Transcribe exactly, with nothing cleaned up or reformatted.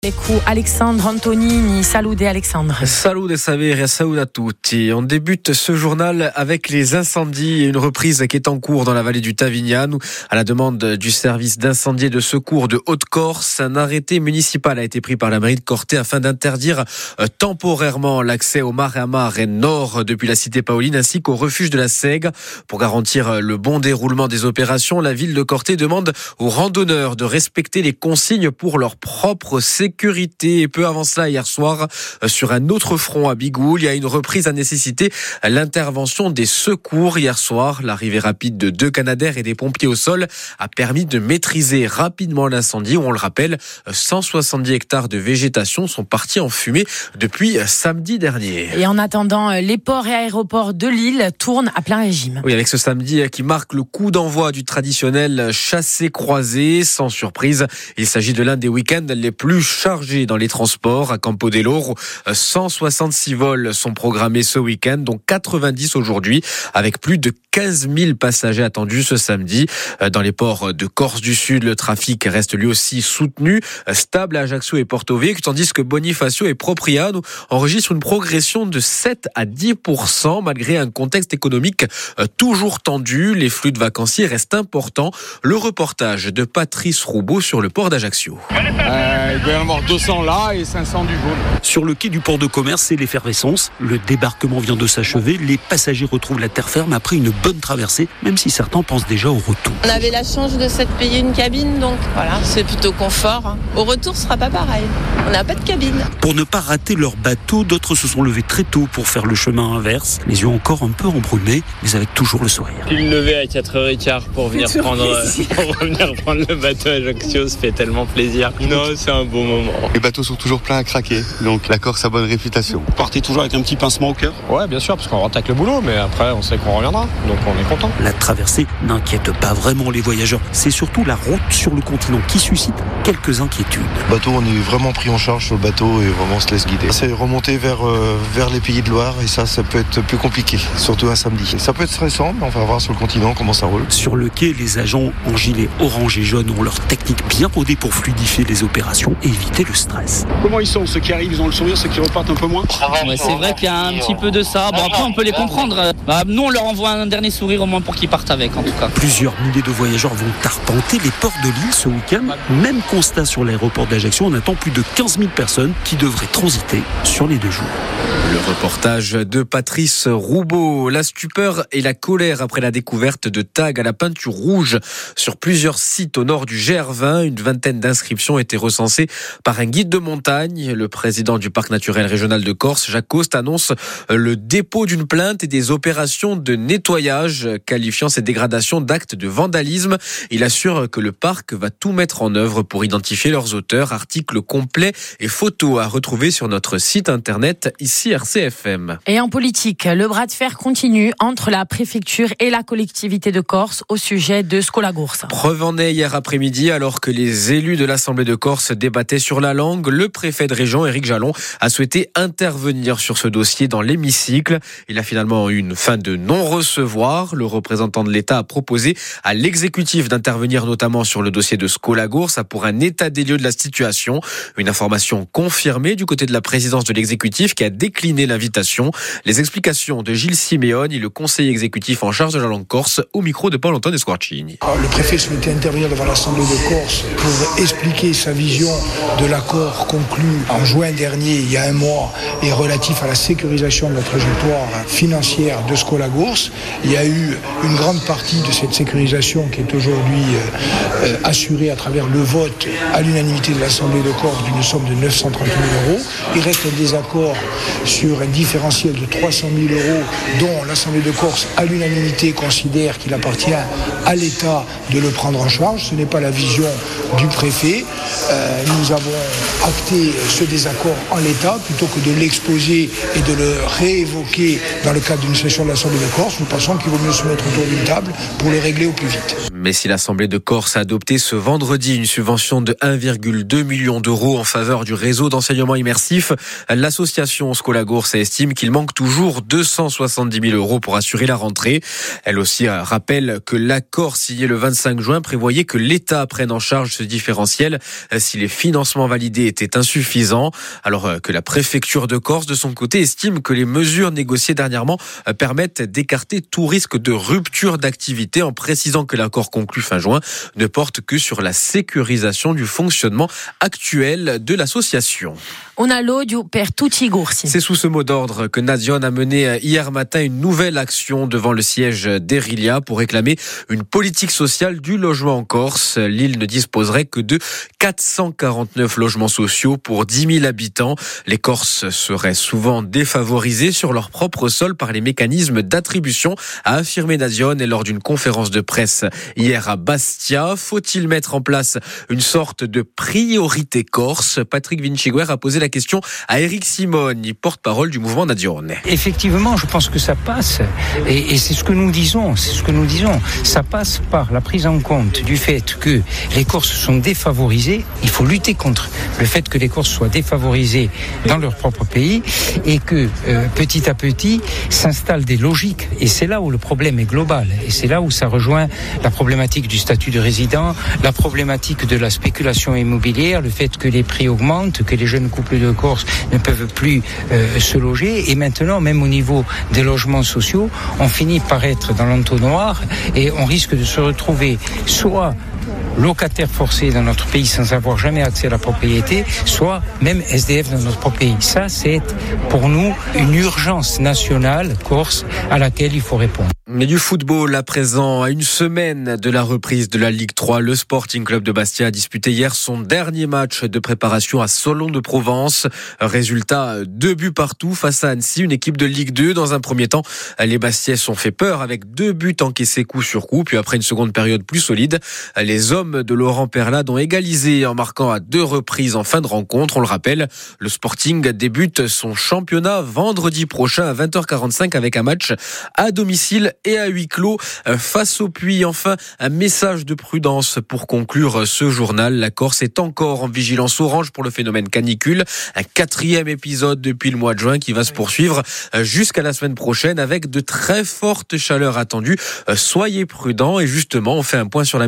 Ecco Alexandre Antonini, salute Alexandre. Salute Savere, salute a tutti. On débute ce journal avec les incendies et une reprise qui est en cours dans la vallée du Tavignane. À la demande du service d'incendie et de secours de Haute-Corse, un arrêté municipal a été pris par la mairie de Corté afin d'interdire euh, temporairement l'accès au Mare à Mare Nord depuis la cité Paoline ainsi qu'au refuge de la Sègue. Pour garantir le bon déroulement des opérations, la ville de Corté demande aux randonneurs de respecter les consignes pour leur propre sécurité. Sécurité. Et peu avant cela, hier soir, sur un autre front à Bigoul, il y a une reprise à nécessiter l'intervention des secours. Hier soir, l'arrivée rapide de deux Canadair et des pompiers au sol a permis de maîtriser rapidement l'incendie où, on le rappelle, cent soixante-dix hectares de végétation sont partis en fumée depuis samedi dernier. Et en attendant, les ports et aéroports de l'île tournent à plein régime. Oui, avec ce samedi qui marque le coup d'envoi du traditionnel chassé-croisé. Sans surprise, il s'agit de l'un des week-ends les plus chargé dans les transports. À Campo dell'Oro, cent soixante-six vols sont programmés ce week-end, dont quatre-vingt-dix aujourd'hui, avec plus de quinze mille passagers attendus ce samedi. Dans les ports de Corse du Sud, le trafic reste lui aussi soutenu, stable à Ajaccio et Porto Vecchio, tandis que Bonifacio et Propriano enregistrent une progression de sept à dix pour cent malgré un contexte économique toujours tendu. Les flux de vacanciers restent importants. Le reportage de Patrice Roubaud sur le port d'Ajaccio. Euh, il doit y en avoir deux cents là et cinq cents du jaune. Sur le quai du port de commerce, c'est l'effervescence. Le débarquement vient de s'achever. Les passagers retrouvent la terre ferme après une bonne traversée, même si certains pensent déjà au retour. On avait la chance de s'être payé une cabine, donc voilà, c'est plutôt confort. Au retour, ce sera pas pareil. On n'a pas de cabine. Pour ne pas rater leur bateau, d'autres se sont levés très tôt pour faire le chemin inverse. Les yeux encore un peu embrumés, mais avec toujours le sourire. Puis me lever à quatre heures quinze pour venir prendre, pour revenir prendre le bateau à Ajaccio, ça fait tellement plaisir. Non, c'est un bon moment. Les bateaux sont toujours pleins à craquer, donc la Corse a bonne réputation. Vous partez toujours avec un petit pincement au cœur ? Ouais, bien sûr, parce qu'on rentre avec le boulot, mais après, on sait qu'on reviendra, donc on est content. La traversée n'inquiète pas vraiment les voyageurs. C'est surtout la route sur le continent qui suscite quelques inquiétudes. Le bateau, on est vraiment pris en charge sur le bateau et vraiment on se laisse guider. C'est remonter vers, euh, vers les pays de Loire et ça, ça peut être plus compliqué, surtout un samedi. Ça peut être stressant, mais on va voir sur le continent comment ça roule. Sur le quai, les agents en gilet orange et jaune ont leur technique bien rodée pour fluidifier les opérations et éviter le stress. Comment ils sont ? Ceux qui arrivent, ils ont le sourire, ceux qui repartent un peu moins ? Ouais, c'est vrai qu'il y a un petit peu de ça. Bon, après, on peut les comprendre. Bah, nous, on leur envoie un dernier sourire au moins pour qu'ils partent avec, en tout cas. Plusieurs milliers de voyageurs vont arpenter les ports de l'île ce week-end. Même constat sur l'aéroport d'Ajaccio. On attend plus de quinze mille personnes qui devraient transiter sur les deux jours. Le reportage de Patrice Roubaud. La stupeur et la colère après la découverte de tags à la peinture rouge sur plusieurs sites au nord du Gervin. Une vingtaine d'inscriptions étaient recensées par un guide de montagne. Le président du parc naturel régional de Corse, Jacques Coste, annonce le dépôt d'une plainte et des opérations de nettoyage, qualifiant ces dégradations d'actes de vandalisme. Il assure que le parc va tout mettre en œuvre pour identifier leurs auteurs. Article complet et photos à retrouver sur notre site internet ici R C F M. Et en politique, le bras de fer continue entre la préfecture et la collectivité de Corse au sujet de Skolagoursa. Preuve en est hier après-midi, alors que les élus de l'Assemblée de Corse débattaient sur la langue, le préfet de région, Éric Jalon, a souhaité intervenir sur ce dossier dans l'hémicycle. Il a finalement eu une fin de non-recevoir. Le représentant de l'État a proposé à l'exécutif d'intervenir notamment sur le dossier de Skolagoursa pour un état des lieux de la situation. Une information confirmée du côté de la présidence de l'exécutif qui a décliné l'invitation. Les explications de Gilles Simeoni, le conseiller exécutif en charge de la langue corse, au micro de Paul-Antoine Esquarcini. Le préfet souhaitait intervenir devant l'Assemblée de Corse pour expliquer sa vision de l'accord conclu en juin dernier, il y a un mois, et relatif à la sécurisation de la trajectoire financière de Skolagoursa. Il y a eu une grande partie de cette sécurisation qui est aujourd'hui euh, assurée à travers le vote à l'unanimité de l'Assemblée de Corse d'une somme de neuf cent trente mille euros. Il reste un désaccord sur un différentiel de trois cent mille euros dont l'Assemblée de Corse à l'unanimité considère qu'il appartient à l'État de le prendre en charge. Ce n'est pas la vision du préfet. Euh, nous avons acté ce désaccord en l'état plutôt que de l'exposer et de le réévoquer dans le cadre d'une session de l'Assemblée de Corse. Nous pensons qu'il vaut mieux se mettre autour d'une table pour le régler au plus vite. Mais si l'Assemblée de Corse a adopté ce vendredi une subvention de un virgule deux million d'euros en faveur du réseau d'enseignement immersif, l'association Scolagours estime qu'il manque toujours deux cent soixante-dix mille euros pour assurer la rentrée. Elle aussi rappelle que l'accord signé le vingt-cinq juin prévoyait que l'État prenne en charge ce différentiel si les financements validés étaient insuffisants, alors que la préfecture de Corse, de son côté, estime que les mesures négociées dernièrement permettent d'écarter tout risque de rupture d'activité, en précisant que l'accord conclu fin juin ne porte que sur la sécurisation du fonctionnement actuel de l'association. On a l'audio per tutti i corsi. C'est sous ce mot d'ordre que Nadione a mené hier matin une nouvelle action devant le siège d'Erilia pour réclamer une politique sociale du logement en Corse. L'île ne disposerait que de quatre cent quarante-neuf logements sociaux pour dix mille habitants. Les Corses seraient souvent défavorisés sur leur propre sol par les mécanismes d'attribution, a affirmé Nadione lors d'une conférence de presse hier à Bastia. Faut-il mettre en place une sorte de priorité corse ? Patrick Vinciguer a posé la question à Éric Simone, porte-parole du mouvement Nadione. Effectivement, je pense que ça passe, et, et c'est ce que nous disons, c'est ce que nous disons. Ça passe par la prise en compte du fait que les Corses sont défavorisés. Il faut lutter contre le fait que les Corses soient défavorisés dans leur propre pays, et que euh, petit à petit s'installent des logiques. Et c'est là où le problème est global. Et c'est là où ça rejoint la problématique du statut de résident, la problématique de la spéculation immobilière, le fait que les prix augmentent, que les jeunes couples de Corse ne peuvent plus euh, se loger. Et maintenant, même au niveau des logements sociaux, on finit par être dans l'entonnoir et on risque de se retrouver soit locataires forcés dans notre pays sans avoir jamais accès à la propriété, soit même S D F dans notre pays. Ça, c'est pour nous une urgence nationale corse à laquelle il faut répondre. Mais du football à présent, à une semaine de la reprise de la Ligue trois, le Sporting Club de Bastia a disputé hier son dernier match de préparation à Solon de Provence. Résultat, deux buts partout face à Annecy, une équipe de Ligue deux. Dans un premier temps, les Bastiais sont fait peur avec deux buts encaissés coup sur coup. Puis après une seconde période plus solide, les hommes de Laurent Perlade ont égalisé en marquant à deux reprises en fin de rencontre. On le rappelle, le Sporting débute son championnat vendredi prochain à vingt heures quarante-cinq avec un match à domicile et à huis clos face au Puy. Enfin, un message de prudence pour conclure ce journal. La Corse est encore en vigilance orange pour le phénomène canicule. Un quatrième épisode depuis le mois de juin qui va se poursuivre jusqu'à la semaine prochaine avec de très fortes chaleurs attendues. Soyez prudents et justement, on fait un point sur la